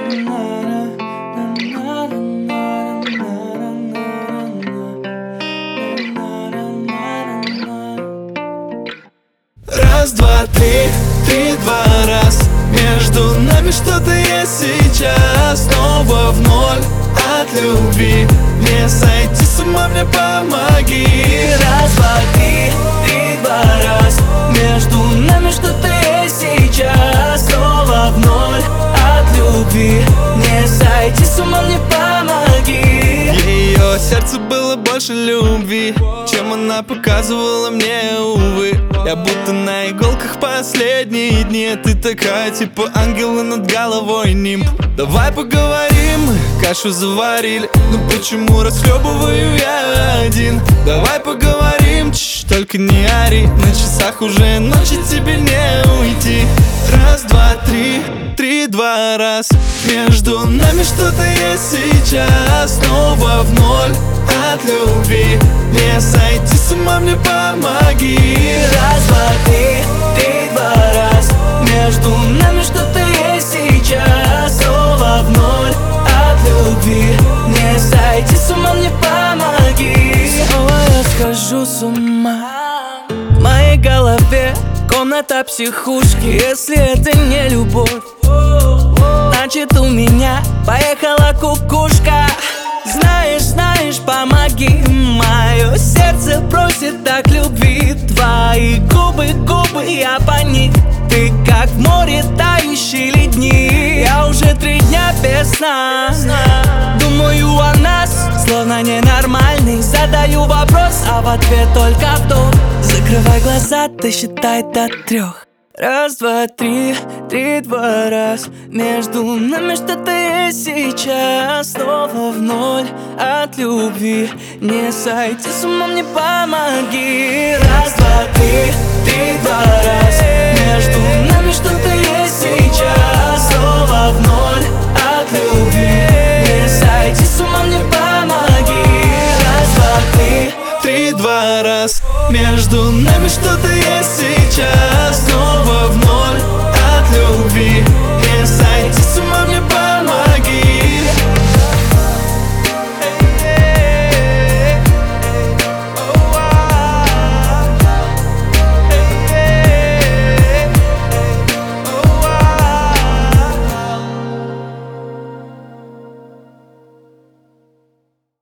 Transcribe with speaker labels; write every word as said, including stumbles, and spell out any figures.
Speaker 1: Раз, два, три, три, два, раз. Между нами что-то есть сейчас. Снова в ноль от любви. Не сойти с ума, мне помоги.
Speaker 2: Раз, два, три, три, два, раз. Между нами что-то есть сейчас. Снова в ноль от любви. Не сойти с ума, мне помоги.
Speaker 1: Ее сердце было больше любви, чем она показывала мне, увы. Я будто на иголках последние дни. Ты такая, типа ангела над головой нимб. Давай поговорим, кашу заварили, но почему расхлебываю я один? Давай поговорим, чш, только не ори. На часах уже ночи, тебе не уйти. Раз, два, три, три, два, раз. Между нами что-то есть сейчас. Снова в ноль от любви. Не сойти с ума, мне помоги.
Speaker 2: Раз, два, три, три, два, раз. Между нами что-то есть сейчас. Снова в ноль от любви. Не сойти с ума, мне помоги. Снова я схожу с ума. В моей голове комната психушки. Если это не любовь, значит у меня поехала кукушка. Знаешь, знаешь, помоги. Мое сердце просит так любви. Твои губы, губы, я по них. Ты как в море тающие ледник. Я уже три дня без сна. Думаю о нас, словно ненормальный. Задаю вопрос, а в ответ только вдох. Закрывай глаза, ты считай до трех. Раз, два, три, три, два, раз. Между нами что-то есть сейчас. Снова в ноль от любви. Не сойти с ума, мне помоги. Раз, два, три, три, два, раз. Между нами что-то есть сейчас. Снова в ноль от любви. Не сойти с ума, мне помоги. Раз, два, три,
Speaker 1: Три, два, раз. Между нами что-то есть сейчас.